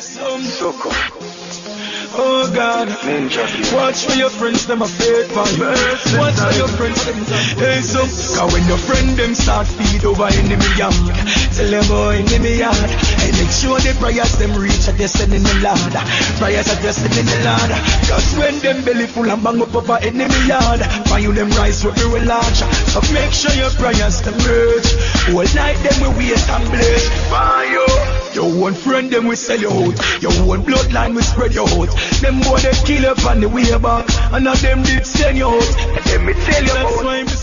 Soko. Oh God, watch for your friends, them a fake man. Watch for your friends, hey so. Cause when your friend them start feed over enemy yard, tell them go enemy yard. And make sure the prayers them reach at destiny in the Lord. Prayers are destiny in the Lord. Cause when them belly full and bang up over enemy yard, find you them rise with me will launch. So make sure your prayers them reach. All night them will wait and bleach. Why you? Your one friend them will sell you out. Your one bloodline will spread you out. Them boy they kill up on the way back. And now them did send you out. Let me tell you about.